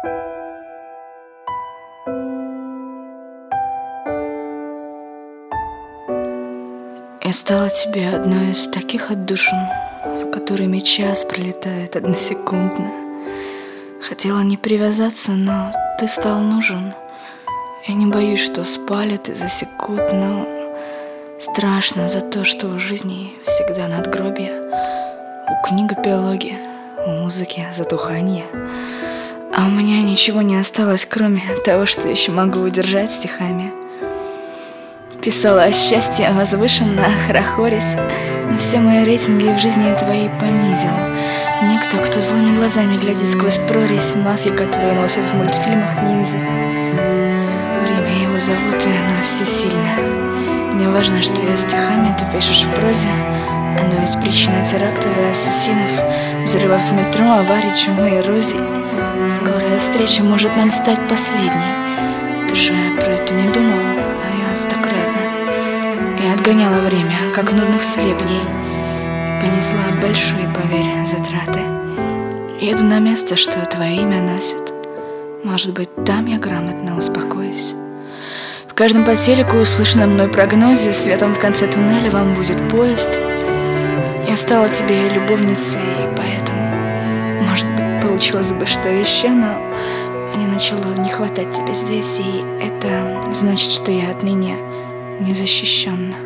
Я стала тебе одной из таких отдушин, с которыми час пролетает односекундно. Хотела не привязаться, но ты стал нужен. Я не боюсь, что спалят и засекут, но страшно за то, что у жизни всегда надгробие. У книгопиологи, у музыки затуханье. А у меня ничего не осталось, кроме того, что еще могу удержать стихами. Писала о счастье возвышенно, хорохорясь, но все мои рейтинги в жизни твоей понизил некто, кто злыми глазами глядит сквозь прорезь маски, которые носят в мультфильмах ниндзя. Время его зовут, и оно всесильно. Не важно, что я стихами, ты пишешь в прозе. Оно из причины терактов и ассасинов, взрывов в метро, аварий, чумы, эрозий. Скорая встреча может нам стать последней. Ты же про это не думал, а я стократно. И отгоняла время, как нудных слепней, и понесла большие, поверь, затраты. Еду на место, что твое имя носит. Может быть, там я грамотно успокоюсь. В каждом по телеку услышанном мной прогнозе светом в конце туннеля вам будет поезд. Я стала тебе любовницей, и поэтому, может быть, получилось бы, что еще, но мне начало не хватать тебя здесь, и это значит, что я отныне незащищенна.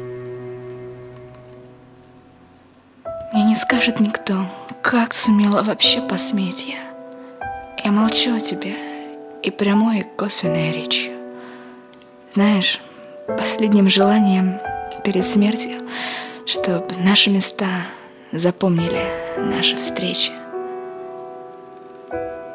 Мне не скажет никто, как сумела вообще посметь я. Я молчу о тебе и прямой, и косвенной речью. Знаешь, последним желанием перед смертью, чтоб наши места запомнили наши встречи.